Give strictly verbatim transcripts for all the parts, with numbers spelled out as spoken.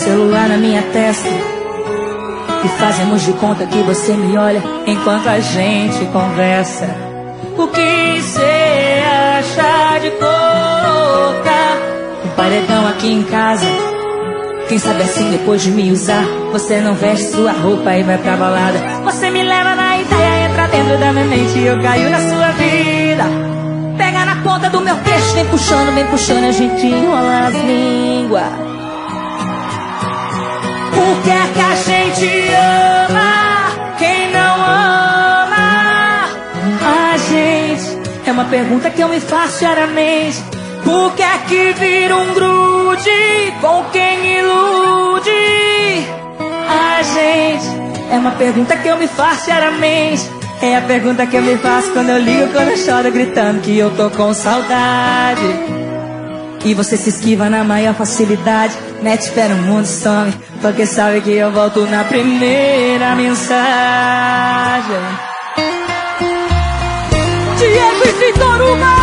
celular na minha testa e fazemos de conta que você me olha enquanto a gente conversa. O que cê acha de colocar um paredão aqui em casa? Quem sabe assim depois de me usar você não veste sua roupa e vai pra balada. Você me leva na ideia, entra dentro da minha mente e eu caio na sua vida. Pega na ponta do meu queixo, vem puxando, vem puxando, a gente enrola as línguas. Por que é que a gente ama quem não ama a gente? É uma pergunta que eu me faço diariamente. Por que é que vira um grude com quem ilude a gente? É uma pergunta que eu me faço diariamente. É a pergunta que eu me faço quando eu ligo, quando eu choro gritando que eu tô com saudade. E você se esquiva na maior facilidade, mete pé no mundo e some, porque sabe que eu volto na primeira mensagem. Diego e Vitoruba!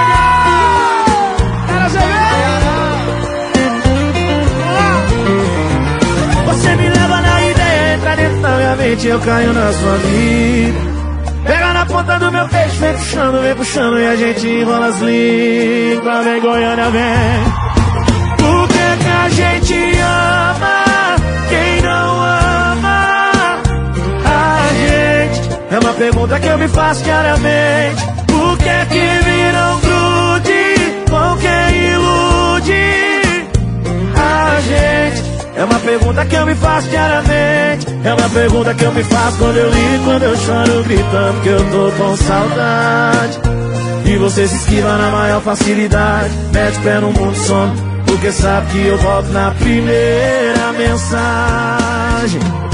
Você me leva na ideia, entra dentro da minha mente, eu caio na sua vida. Pega na ponta do meu peixe, vem puxando, vem puxando e a gente enrola as línguas. Vem Goiânia, vem. Por que que a gente ama quem não ama a gente? É uma pergunta que eu me faço diariamente. Por que que vira um grude com quem ilude a gente? É uma pergunta que eu me faço diariamente. É uma pergunta que eu me faço quando eu ligo, quando eu choro gritando que eu tô com saudade. E você se esquiva na maior facilidade, mete pé no mundo, some, porque sabe que eu volto na primeira mensagem.